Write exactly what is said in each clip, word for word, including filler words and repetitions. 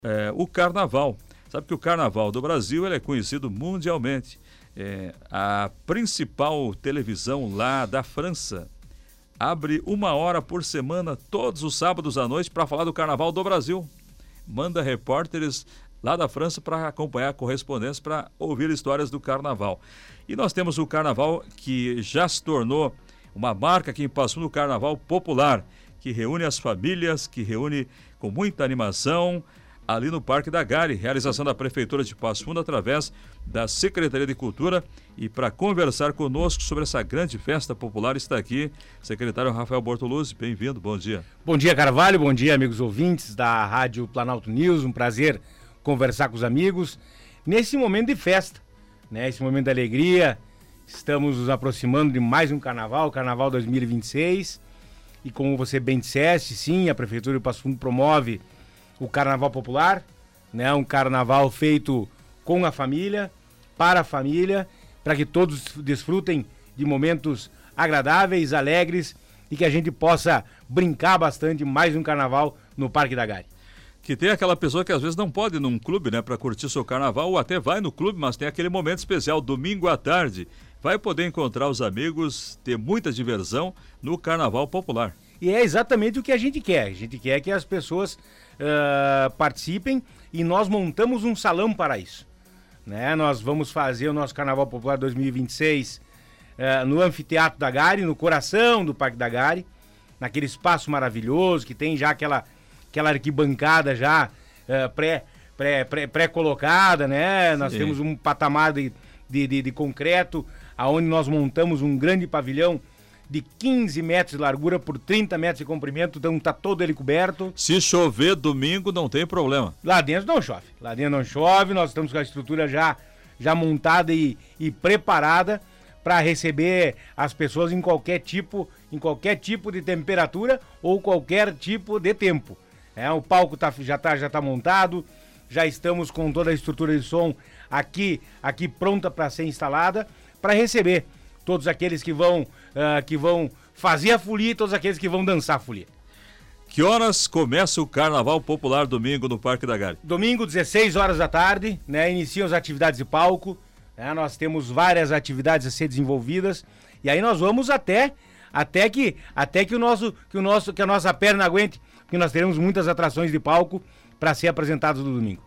É, o Carnaval. Sabe que o Carnaval do Brasil ele é conhecido mundialmente. É, a principal televisão lá da França abre uma hora por semana, todos os sábados à noite, para falar do Carnaval do Brasil. Manda repórteres lá da França para acompanhar a correspondência, para ouvir histórias do Carnaval. E nós temos o Carnaval que já se tornou uma marca aqui em Passo Fundo, o Carnaval popular, que reúne as famílias, que reúne com muita animação ali no Parque da Gari, realização da Prefeitura de Passo Fundo através da Secretaria de Cultura. E para conversar conosco sobre essa grande festa popular está aqui o secretário Rafael Bortoluzzi. Bem-vindo, bom dia. Bom dia, Carvalho, bom dia, amigos ouvintes da Rádio Planalto News. Um prazer conversar com os amigos nesse momento de festa, né? Esse momento de alegria. Estamos nos aproximando de mais um Carnaval, o Carnaval dois mil e vinte e seis. E como você bem disseste, sim, a Prefeitura de Passo Fundo promove o Carnaval Popular, né? Um carnaval feito com a família, para a família, para que todos desfrutem de momentos agradáveis, alegres e que a gente possa brincar bastante mais um carnaval no Parque da Gari. Que tem aquela pessoa que às vezes não pode ir num clube, né, para curtir seu carnaval, ou até vai no clube, mas tem aquele momento especial, domingo à tarde, vai poder encontrar os amigos, ter muita diversão no Carnaval Popular. E é exatamente o que a gente quer. A gente quer que as pessoas uh, participem e nós montamos um salão para isso. Né? Nós vamos fazer o nosso Carnaval Popular dois mil e vinte e seis uh, no Anfiteatro da Gari, no coração do Parque da Gari, naquele espaço maravilhoso que tem já aquela, aquela arquibancada já uh, pré, pré, pré, pré-colocada, né? Nós Sim. temos um patamar de, de, de, de concreto, onde nós montamos um grande pavilhão de quinze metros de largura por trinta metros de comprimento, então tá todo ele coberto. Se chover domingo não tem problema. Lá dentro não chove, lá dentro não chove, nós estamos com a estrutura já, já montada e, e preparada para receber as pessoas em qualquer tipo, em qualquer tipo de temperatura ou qualquer tipo de tempo. É, o palco tá, já está já tá montado, já estamos com toda a estrutura de som aqui, aqui pronta para ser instalada, para receber todos aqueles que vão, uh, que vão fazer a folia e todos aqueles que vão dançar a folia. Que horas começa o Carnaval Popular domingo no Parque da Gari? Domingo, dezesseis horas da tarde, né? Iniciam as atividades de palco, né? Nós temos várias atividades a ser desenvolvidas e aí nós vamos até, até, que, até que, o nosso, que, o nosso, que a nossa perna aguente, porque nós teremos muitas atrações de palco para ser apresentadas no domingo.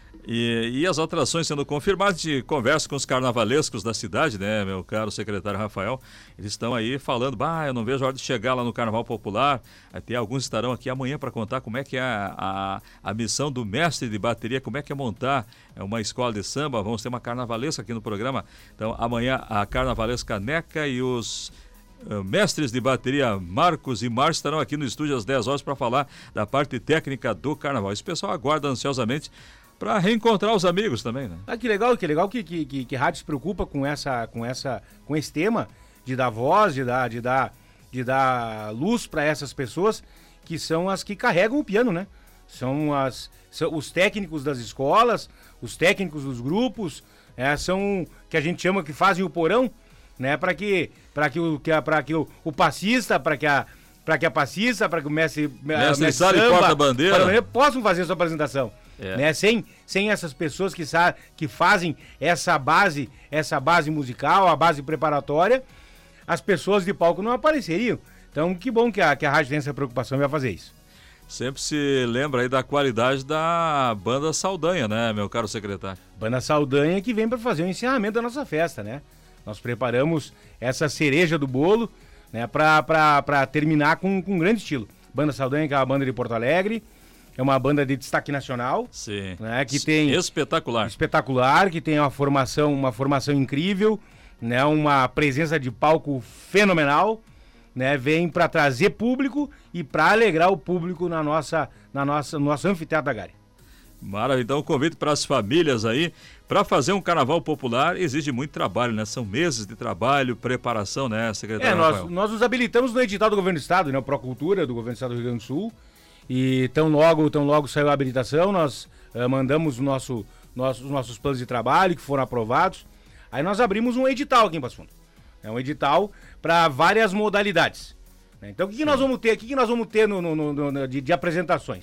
E, e as atrações sendo confirmadas, de conversa com os carnavalescos da cidade, né, meu caro secretário Rafael, eles estão aí falando, bah, eu não vejo a hora de chegar lá no Carnaval Popular. Até alguns estarão aqui amanhã para contar como é que é a, a, a missão do mestre de bateria, como é que é montar uma escola de samba. Vamos ter uma carnavalesca aqui no programa, então amanhã a carnavalesca Neca e os uh, mestres de bateria Marcos e Márcio estarão aqui no estúdio às dez horas para falar da parte técnica do Carnaval. Esse pessoal aguarda ansiosamente para reencontrar os amigos também, né? Ah, que legal, que legal que, que, que, que a rádio se preocupa com, essa, com, essa, com esse tema de dar voz, de dar, de dar, de dar luz para essas pessoas que são as que carregam o piano, né? São, as, são os técnicos das escolas, os técnicos dos grupos, é, são que a gente chama que fazem o porão, né? Para que, para que, o, que, a, que o, o passista, para que a para que a passista, para que o mestre, mestre, mestre samba, e porta-bandeira possam fazer a sua apresentação. É. Né? Sem, sem essas pessoas que, sa- que fazem essa base, essa base musical, a base preparatória, as pessoas de palco não apareceriam. Então, que bom que a, que a rádio tem essa preocupação e vai fazer isso. Sempre se lembra aí da qualidade da Banda Saldanha, né, meu caro secretário? Banda Saldanha que vem para fazer o encerramento da nossa festa, né? Nós preparamos essa cereja do bolo, né, para terminar com, com um grande estilo. Banda Saldanha, que é uma banda de Porto Alegre, é uma banda de destaque nacional. Sim. Né, que tem espetacular. Espetacular, que tem uma formação, uma formação incrível, né, uma presença de palco fenomenal, né, vem para trazer público e para alegrar o público na nossa, na nossa, no nosso Anfiteatro da Gari. Maravilha, então convite para as famílias aí, para fazer um carnaval popular exige muito trabalho, né? São meses de trabalho, preparação, né, secretário? É, nós, nós nos habilitamos no edital do Governo do Estado, né, o Procultura do Governo do Estado do Rio Grande do Sul, e tão logo, tão logo saiu a habilitação, nós uh, mandamos o nosso, nosso, os nossos planos de trabalho que foram aprovados, aí nós abrimos um edital aqui em Passo Fundo, é um edital para várias modalidades, né? Então o que, que nós vamos ter, o que, que nós vamos ter no, no, no, no, de, de apresentações?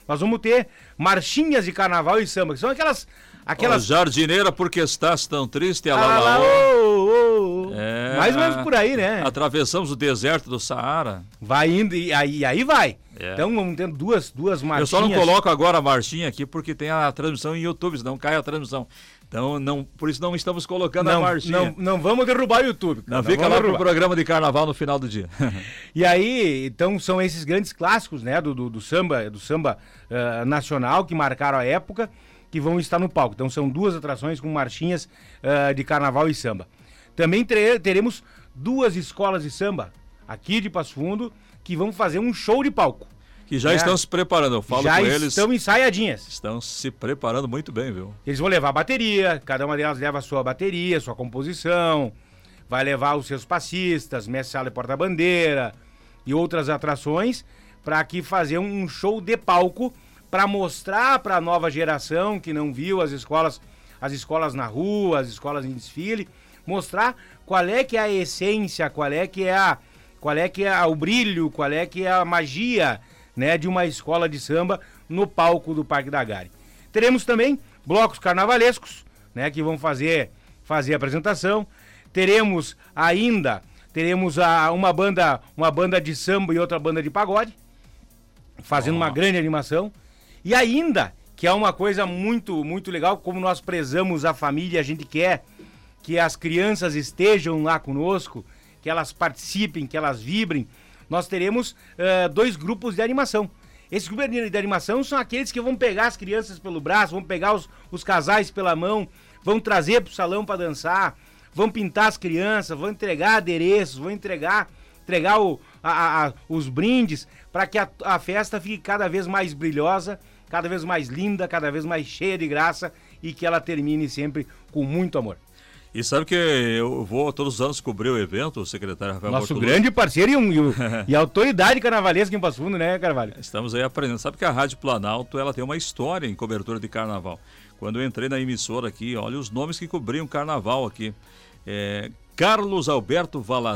nós vamos ter marchinhas de carnaval e samba, que são aquelas... aquelas... Oh, jardineira, porque estás tão triste, Ah, ela lá, ô, ô, ô. É, Mais ou menos por aí, né? Atravessamos o deserto do Saara. Vai indo e aí, aí vai. É. Então vamos ter duas, duas marchinhas. Eu só não coloco agora a marchinha aqui porque tem a transmissão em YouTube, senão cai a transmissão. Então, não, por isso não estamos colocando não, a marchinha. Não, não vamos derrubar o YouTube. Não, não fica lá derrubar. pro programa de carnaval no final do dia. E aí, então, são esses grandes clássicos, né, do, do, do samba, do samba uh, nacional que marcaram a época, que vão estar no palco. Então, são duas atrações com marchinhas uh, de carnaval e samba. Também tre- teremos duas escolas de samba aqui de Passo Fundo que vão fazer um show de palco. Que já É. estão se preparando, eu falo Já com eles. estão ensaiadinhas. Estão se preparando muito bem, viu? Eles vão levar a bateria, cada uma delas leva a sua bateria, sua composição, vai levar os seus passistas, mestre sala e porta-bandeira e outras atrações para aqui fazer um show de palco para mostrar para a nova geração que não viu as escolas, as escolas na rua, as escolas em desfile, mostrar qual é que é a essência, qual é que é a, qual é que é a, o brilho, qual é que é a magia, né, de uma escola de samba no palco do Parque da Gare. Teremos também blocos carnavalescos, né, que vão fazer, fazer a apresentação. Teremos ainda, teremos a, uma, banda, uma banda de samba e outra banda de pagode, fazendo oh. uma grande animação. E ainda, que é uma coisa muito, muito legal, como nós prezamos a família, a gente quer que as crianças estejam lá conosco, que elas participem, que elas vibrem, nós teremos uh, dois grupos de animação. Esses grupos de animação são aqueles que vão pegar as crianças pelo braço, vão pegar os, os casais pela mão, vão trazer para o salão para dançar, vão pintar as crianças, vão entregar adereços, vão entregar, entregar o, a, a, os brindes para que a, a festa fique cada vez mais brilhosa, cada vez mais linda, cada vez mais cheia de graça e que ela termine sempre com muito amor. E sabe que eu vou todos os anos cobrir o evento, o secretário Rafael Nosso Bortolucci. grande parceiro e, um, e, um, e autoridade carnavalesca em Passo Fundo, né, Carvalho? Estamos aí aprendendo. Sabe que a Rádio Planalto, ela tem uma história em cobertura de carnaval. Quando eu entrei na emissora aqui, olha os nomes que cobriam carnaval aqui. É, Carlos Alberto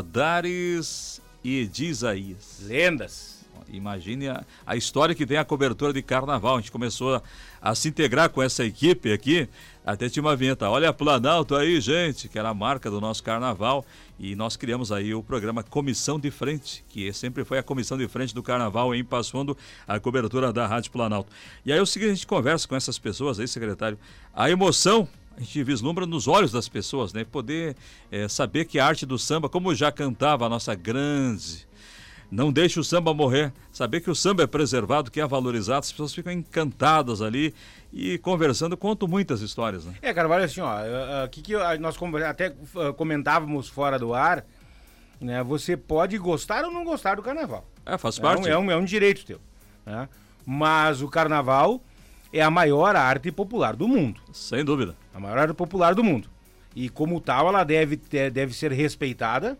Valadares e Edi Isaías. Lendas. Imagine a, a história que tem a cobertura de carnaval. A gente começou a, a se integrar com essa equipe aqui. Até tinha uma vinheta, olha a Planalto aí, gente, que era a marca do nosso carnaval. E nós criamos aí o programa Comissão de Frente, que sempre foi a comissão de frente do carnaval em Passo Fundo, a cobertura da Rádio Planalto. E aí é o seguinte, a gente conversa com essas pessoas aí, secretário, a emoção a gente vislumbra nos olhos das pessoas, né? Poder é, saber que a arte do samba, como já cantava a nossa grande... Não deixe o samba morrer. Saber que o samba é preservado, que é valorizado, as pessoas ficam encantadas ali e conversando, conto muitas histórias, né? É, Carvalho, assim, ó, uh, que, que nós até uh, comentávamos fora do ar, né? Você pode gostar ou não gostar do carnaval. É, faz parte. É um, é um, é um direito teu, né? Mas o carnaval é a maior arte popular do mundo. Sem dúvida. A maior arte popular do mundo. E como tal, ela deve, ter, deve ser respeitada,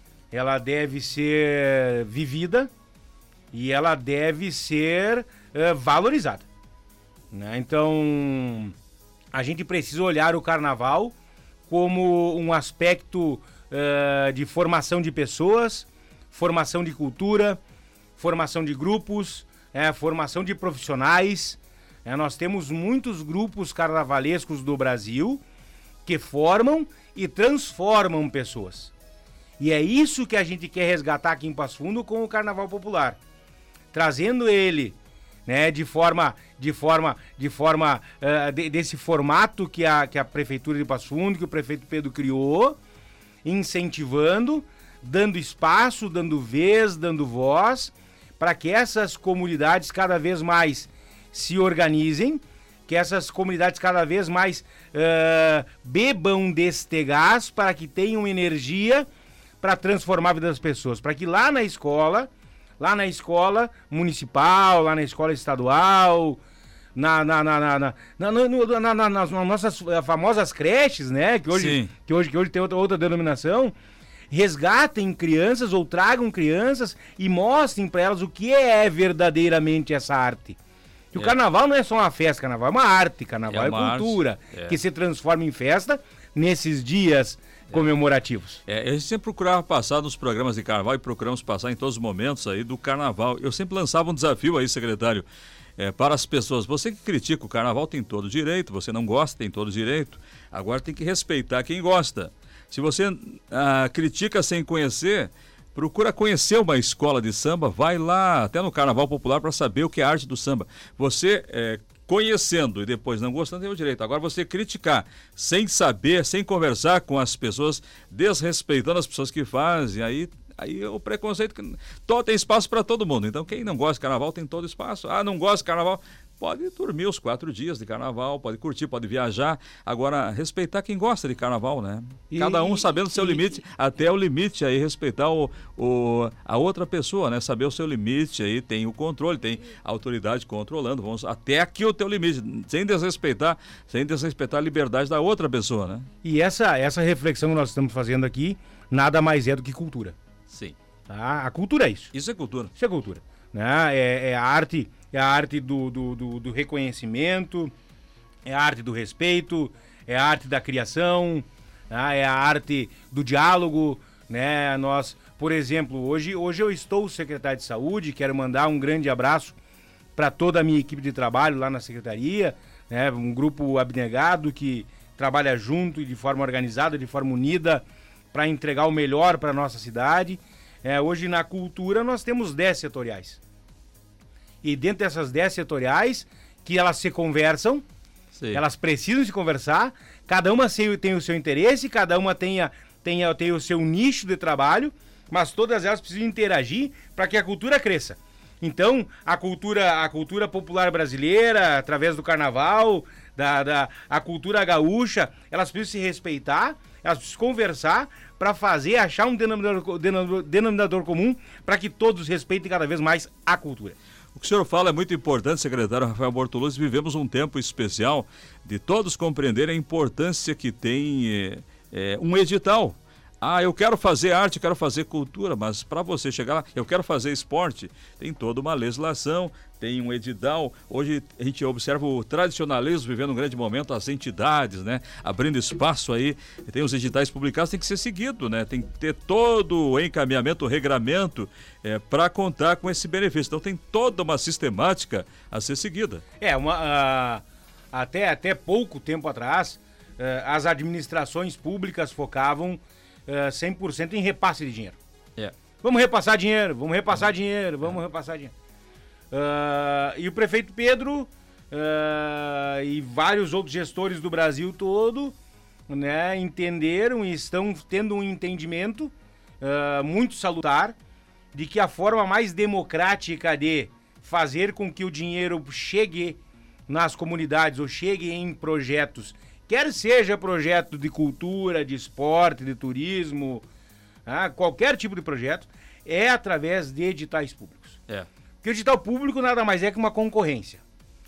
ela deve ser vivida e ela deve ser uh, valorizada, né? Então, a gente precisa olhar o carnaval como um aspecto uh, de formação de pessoas, formação de cultura, formação de grupos, é, formação de profissionais. É, nós temos muitos grupos carnavalescos do Brasil que formam e transformam pessoas. E é isso que a gente quer resgatar aqui em Passo Fundo com o Carnaval Popular. Trazendo ele, né, de forma, de forma, de forma, uh, de, desse formato que a, que a Prefeitura de Passo Fundo, que o prefeito Pedro criou, incentivando, dando espaço, dando vez, dando voz, para que essas comunidades cada vez mais se organizem, que essas comunidades cada vez mais uh, bebam deste gás para que tenham energia para transformar a vida das pessoas, para que lá na escola, lá na escola municipal, lá na escola estadual, na, na, na, na, na, na, na, na, na, nas nossas famosas creches, né, que hoje, que hoje, que hoje tem outra, outra denominação, resgatem crianças ou tragam crianças e mostrem para elas o que é verdadeiramente essa arte. Que o é. carnaval não é só uma festa, carnaval é uma arte, carnaval é, é cultura, é. que se transforma em festa nesses dias comemorativos. É, a gente sempre procurava passar nos programas de carnaval e procuramos passar em todos os momentos aí do carnaval. Eu sempre lançava um desafio aí, secretário. é, para as pessoas. Você que critica o carnaval tem todo o direito, você não gosta, tem todo o direito. Agora tem que respeitar quem gosta. Se você ah, critica sem conhecer, procura conhecer uma escola de samba, vai lá até no Carnaval Popular para saber o que é a arte do samba. Você é, conhecendo e depois não gostando tem o direito. Agora você criticar sem saber, sem conversar com as pessoas, desrespeitando as pessoas que fazem, aí... Aí o preconceito, todo, tem espaço para todo mundo. Então quem não gosta de carnaval tem todo espaço. Ah, não gosta de carnaval, pode dormir os quatro dias de carnaval, pode curtir, pode viajar. Agora, respeitar quem gosta de carnaval, né? E, cada um sabendo o seu e, limite, e, até o limite aí, respeitar o, o, a outra pessoa, né? Saber o seu limite aí, tem o controle, tem a autoridade controlando. Vamos até aqui o teu limite, sem desrespeitar, sem desrespeitar a liberdade da outra pessoa, né? E essa, essa reflexão que nós estamos fazendo aqui, nada mais é do que cultura. Sim. Tá? A cultura é isso. Isso é cultura. Isso é cultura. Né? É, é a arte, é a arte do, do, do, do reconhecimento, é a arte do respeito, é a arte da criação, né? É a arte do diálogo. Né? Nós, por exemplo, hoje, hoje eu estou secretário de saúde, quero mandar um grande abraço para toda a minha equipe de trabalho lá na secretaria, né? Um grupo abnegado que trabalha junto e de forma organizada, de forma unida, para entregar o melhor para a nossa cidade. É, hoje na cultura nós temos dez setoriais. E dentro dessas dez setoriais, que elas se conversam, sim, elas precisam se conversar, cada uma tem o seu interesse, cada uma tem, a, tem, a, tem o seu nicho de trabalho, mas todas elas precisam interagir para que a cultura cresça. Então, a cultura, a cultura popular brasileira, através do carnaval, da, da, a cultura gaúcha, elas precisam se respeitar, elas precisam conversar para fazer, achar um denominador, denominador, denominador comum para que todos respeitem cada vez mais a cultura. O que o senhor fala é muito importante, secretário Rafael Bortoluzzi. Vivemos um tempo especial de todos compreenderem a importância que tem é, é, um edital. Ah, eu quero fazer arte, quero fazer cultura, mas para você chegar lá, eu quero fazer esporte, tem toda uma legislação, tem um edital. Hoje a gente observa o tradicionalismo vivendo um grande momento, as entidades, né, abrindo espaço aí, tem os editais publicados, tem que ser seguido, né, tem que ter todo o encaminhamento, o regramento é, para contar com esse benefício. Então tem toda uma sistemática a ser seguida. É, uma, uh, até, até pouco tempo atrás, uh, as administrações públicas focavam Uh, cem por cento em repasse de dinheiro. É. Vamos repassar dinheiro, vamos repassar dinheiro, vamos repassar dinheiro. Uh, e o prefeito Pedro uh, e vários outros gestores do Brasil todo, né, entenderam e estão tendo um entendimento uh, muito salutar de que a forma mais democrática de fazer com que o dinheiro chegue nas comunidades ou chegue em projetos, quer seja projeto de cultura, de esporte, de turismo, ah, qualquer tipo de projeto, é através de editais públicos. É. Porque o edital público nada mais é que uma concorrência.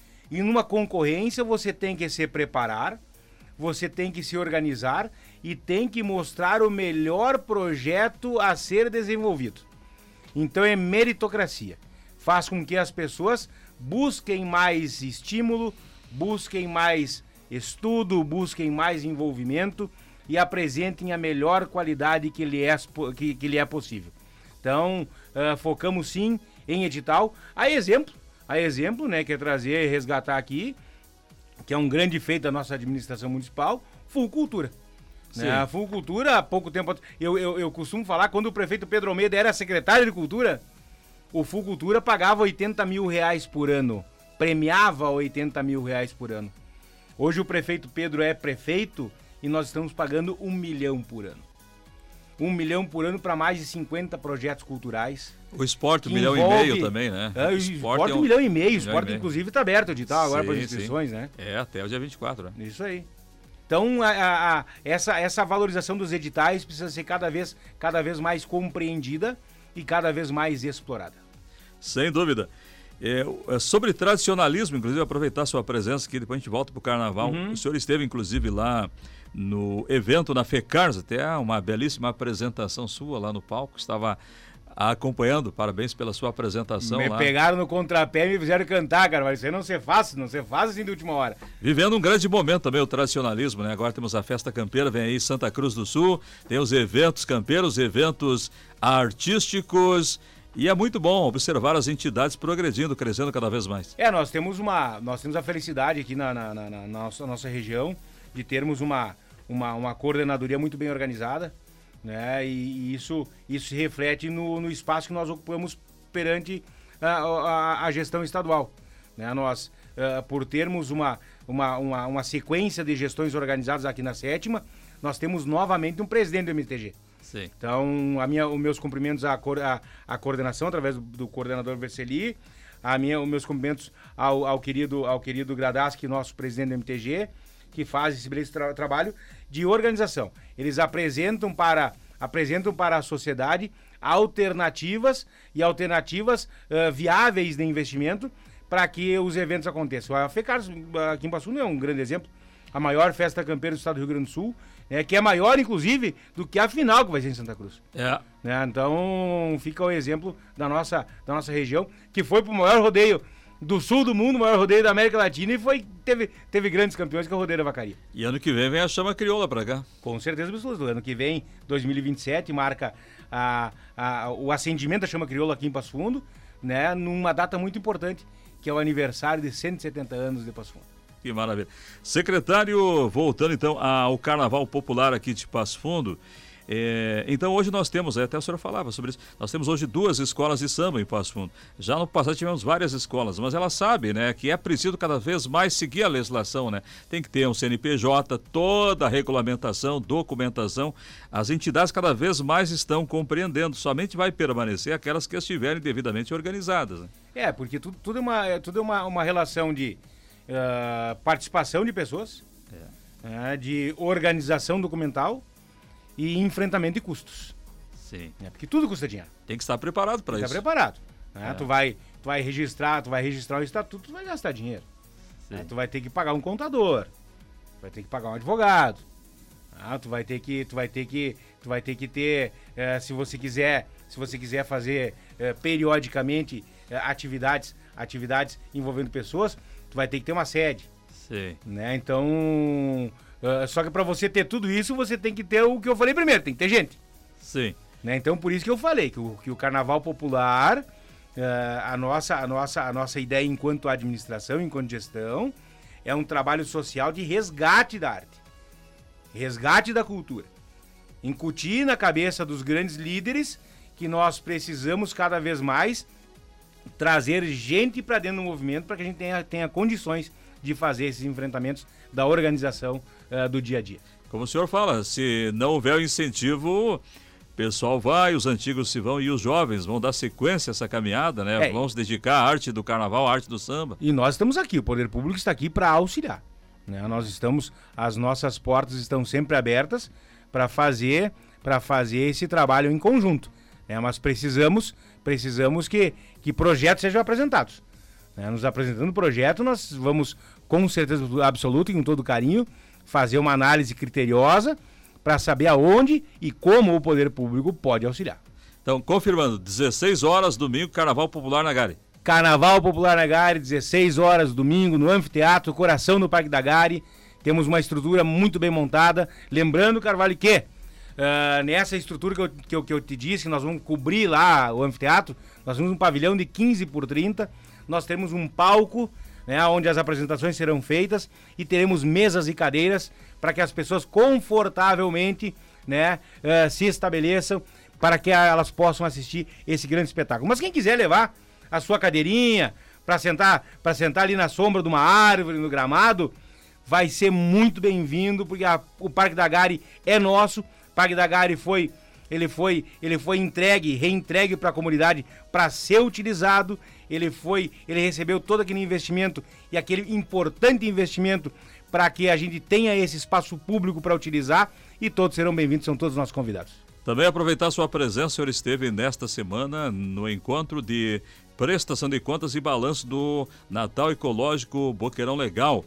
E numa concorrência você tem que se preparar, você tem que se organizar e tem que mostrar o melhor projeto a ser desenvolvido. Então é meritocracia. Faz com que as pessoas busquem mais estímulo, busquem mais estudo, busquem mais envolvimento e apresentem a melhor qualidade que lhe é, que, que lhe é possível. Então, uh, focamos sim em edital. A exemplo, a exemplo, né, que é trazer e resgatar aqui, que é um grande feito da nossa administração municipal, Fulcultura. Né? A Fulcultura, há pouco tempo, eu, eu, eu costumo falar, quando o prefeito Pedro Almeida era secretário de Cultura, o Fulcultura pagava oitenta mil reais por ano, premiava oitenta mil reais por ano. Hoje o prefeito Pedro é prefeito e nós estamos pagando um milhão por ano. Um milhão por ano para mais de cinquenta projetos culturais. O esporte, um milhão envolve... e meio também, né? É, o esporte, é um milhão e meio. O esporte, inclusive, está aberto o edital agora para as inscrições, sim, né? É, até o dia vinte e quatro, né? Isso aí. Então, a, a, a, essa, essa valorização dos editais precisa ser cada vez, cada vez mais compreendida e cada vez mais explorada. Sem dúvida. É, sobre tradicionalismo, inclusive, aproveitar sua presença aqui, depois a gente volta para o Carnaval. Uhum. O senhor esteve, inclusive, lá no evento na FECARS, até uma belíssima apresentação sua lá no palco, estava acompanhando, parabéns pela sua apresentação. Me lá. pegaram no contrapé e me fizeram cantar, cara, mas isso aí não se faz, não se faz assim de última hora. Vivendo um grande momento também o tradicionalismo, né? Agora temos a Festa Campeira, vem aí Santa Cruz do Sul, tem os eventos campeiros, eventos artísticos. E é muito bom observar as entidades progredindo, crescendo cada vez mais. É, nós temos uma, nós temos a felicidade aqui na, na, na, na nossa, nossa região de termos uma, uma, uma coordenadoria muito bem organizada, né? E, e isso, isso se reflete no, no espaço que nós ocupamos perante a, a, a gestão estadual, né? Nós, uh, por termos uma, uma, uma, uma sequência de gestões organizadas aqui na sétima, nós temos novamente um presidente do M T G. Sim. Então, a minha, os meus cumprimentos à, à, à coordenação, através do, do coordenador Verseli, a minha, os meus cumprimentos ao, ao querido, ao querido Gradaski, nosso presidente do M T G, que faz esse beleza tra trabalho de organização. Eles apresentam para, apresentam para a sociedade alternativas e alternativas uh, viáveis de investimento para que os eventos aconteçam. A FECARS aqui em Passo Fundo é um grande exemplo, a maior festa campeira do estado do Rio Grande do Sul, né, que é maior, inclusive, do que a final que vai ser em Santa Cruz. É. Né, então, fica o exemplo da nossa, da nossa região, que foi pro maior rodeio do sul do mundo, o maior rodeio da América Latina, e foi, teve, teve grandes campeões, que é o Rodeio da Vacaria. E ano que vem vem a chama crioula pra cá. Com certeza absoluta. Ano que vem, dois mil e vinte e sete, marca a, a, o acendimento da chama crioula aqui em Passo Fundo, né, numa data muito importante, que é o aniversário de cento e setenta anos de Passo Fundo. Que maravilha. Secretário, voltando então ao Carnaval Popular aqui de Passo Fundo, é, então hoje nós temos, até o senhor falava sobre isso, nós temos hoje duas escolas de samba em Passo Fundo. Já no passado tivemos várias escolas, mas ela sabe, né, que é preciso cada vez mais seguir a legislação, né? Tem que ter um C N P J, toda a regulamentação, documentação. As entidades cada vez mais estão compreendendo, somente vai permanecer aquelas que estiverem devidamente organizadas, né? É, porque tudo, tudo é, uma, tudo é uma, uma relação de Uh, participação de pessoas, é. uh, de organização documental e enfrentamento de custos. Sim. É, porque tudo custa dinheiro. Tem que estar preparado para isso. Tem que estar preparado. Né? É. Tu, vai, tu vai registrar, tu vai registrar o estatuto, tu vai gastar dinheiro. Né? Tu vai ter que pagar um contador, tu vai ter que pagar um advogado. Ah, tu vai ter que, tu vai ter que, tu vai ter que ter, uh, se você quiser, se você quiser fazer uh, periodicamente uh, atividades, atividades envolvendo pessoas, tu vai ter que ter uma sede. Sim. Né? Então, uh, só que para você ter tudo isso, você tem que ter o que eu falei primeiro, tem que ter gente. Sim. Né? Então, por isso que eu falei que o, que o Carnaval Popular, uh, a, nossa, a, nossa, a nossa ideia enquanto administração, enquanto gestão, é um trabalho social de resgate da arte, resgate da cultura. Incutir na cabeça dos grandes líderes que nós precisamos cada vez mais trazer gente para dentro do movimento para que a gente tenha, tenha condições de fazer esses enfrentamentos da organização uh, do dia a dia. Como o senhor fala, se não houver o incentivo, o pessoal vai, os antigos se vão e os jovens vão dar sequência a essa caminhada, né? É. Vão se dedicar à arte do carnaval, à arte do samba. E nós estamos aqui, o poder público está aqui para auxiliar, né? Nós estamos, as nossas portas estão sempre abertas para fazer, para fazer esse trabalho em conjunto, né? Mas precisamos, precisamos que que projetos sejam apresentados. Né? Nos apresentando o projeto, nós vamos, com certeza absoluta e com todo carinho, fazer uma análise criteriosa para saber aonde e como o poder público pode auxiliar. Então, confirmando, dezesseis horas, domingo, Carnaval Popular na Gari. Carnaval Popular na Gari, dezesseis horas, domingo, no Anfiteatro, coração do Parque da Gari. Temos uma estrutura muito bem montada. Lembrando, Carvalho, que Uh, nessa estrutura que eu, que, eu, que eu te disse, nós vamos cobrir lá o anfiteatro, nós temos um pavilhão de quinze por trinta, nós temos um palco, né, onde as apresentações serão feitas, e teremos mesas e cadeiras para que as pessoas confortavelmente, né, uh, se estabeleçam para que elas possam assistir esse grande espetáculo. Mas quem quiser levar a sua cadeirinha para sentar, para sentar ali na sombra de uma árvore, no gramado, vai ser muito bem-vindo, porque a, o Parque da Gari é nosso. O Parque da Gari foi, ele foi, ele foi entregue, reentregue para a comunidade para ser utilizado. Ele foi, ele recebeu todo aquele investimento e aquele importante investimento para que a gente tenha esse espaço público para utilizar, e todos serão bem-vindos, são todos nossos convidados. Também aproveitar sua presença, o senhor esteve nesta semana no encontro de prestação de contas e balanço do Natal Ecológico Boqueirão Legal,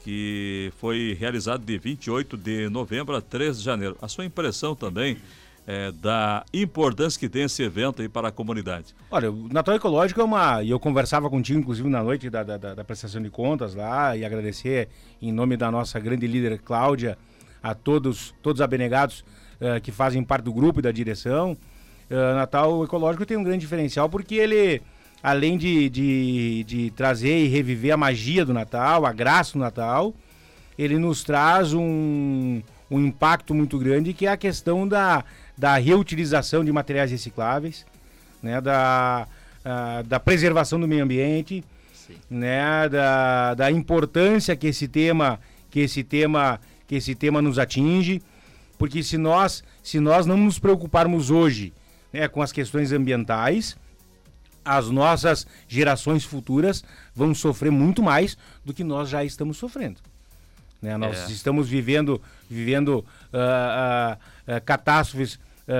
que foi realizado de vinte e oito de novembro a três de janeiro. A sua impressão também é, da importância que tem esse evento aí para a comunidade? Olha, o Natal Ecológico é uma... E eu conversava contigo, inclusive, na noite da, da, da prestação de contas lá, e agradecer em nome da nossa grande líder Cláudia a todos, todos abnegados uh, que fazem parte do grupo e da direção. Uh, Natal ecológico tem um grande diferencial porque ele, além de, de, de trazer e reviver a magia do Natal, a graça do Natal, ele nos traz um, um impacto muito grande, que é a questão da, da reutilização de materiais recicláveis, né, da, a, da preservação do meio ambiente, né, da, da importância que esse tema, que esse tema, que esse tema nos atinge, porque se nós, se nós não nos preocuparmos hoje, né, com as questões ambientais, as nossas gerações futuras vão sofrer muito mais do que nós já estamos sofrendo. Né? Nós é. estamos vivendo, vivendo uh, uh, uh, catástrofes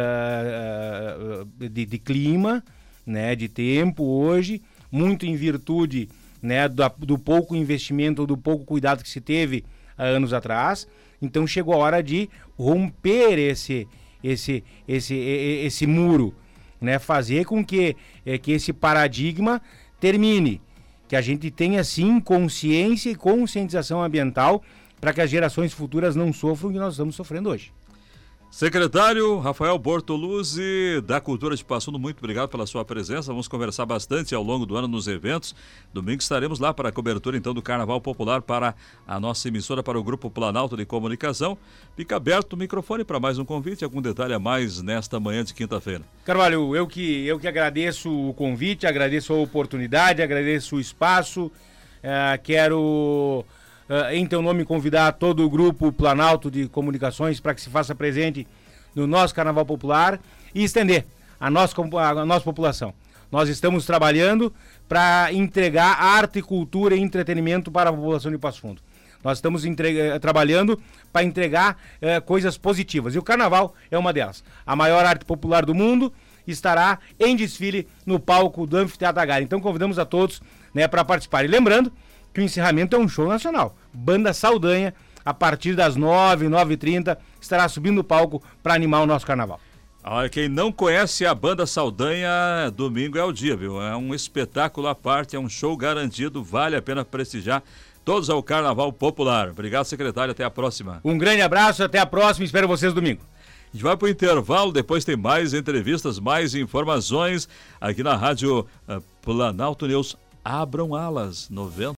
uh, uh, de, de clima, né, de tempo hoje, muito em virtude, né, do, do pouco investimento, do pouco cuidado que se teve há anos atrás. Então chegou a hora de romper esse, esse, esse, esse muro, né, fazer com que, é, que esse paradigma termine, que a gente tenha sim consciência e conscientização ambiental para que as gerações futuras não sofram o que nós estamos sofrendo hoje. Secretário Rafael Bortoluzzi, da Cultura de Passo Fundo, muito obrigado pela sua presença. Vamos conversar bastante ao longo do ano nos eventos. Domingo estaremos lá para a cobertura então do Carnaval Popular para a nossa emissora, para o Grupo Planalto de Comunicação. Fica aberto o microfone para mais um convite, algum detalhe a mais nesta manhã de quinta-feira. Carvalho, eu que, eu que agradeço o convite, agradeço a oportunidade, agradeço o espaço, uh, quero... Uh, em teu nome, convidar todo o Grupo Planalto de Comunicações para que se faça presente no nosso Carnaval Popular e estender a nossa, a nossa população. Nós estamos trabalhando para entregar arte, cultura e entretenimento para a população de Passo Fundo. Nós estamos entrega, trabalhando para entregar uh, coisas positivas. E o Carnaval é uma delas. A maior arte popular do mundo estará em desfile no palco do Anfiteatro Agari. Então convidamos a todos, né, para participar. E lembrando que o encerramento é um show nacional. Banda Saldanha, a partir das nove, nove e trinta, estará subindo no palco para animar o nosso carnaval. Olha, quem não conhece a Banda Saldanha, domingo é o dia, viu? É um espetáculo à parte, é um show garantido, vale a pena prestigiar. Todos ao Carnaval Popular. Obrigado, secretário, até a próxima. Um grande abraço, até a próxima, espero vocês domingo. A gente vai para o intervalo, depois tem mais entrevistas, mais informações aqui na Rádio uh, Planalto News. Abram alas, noventa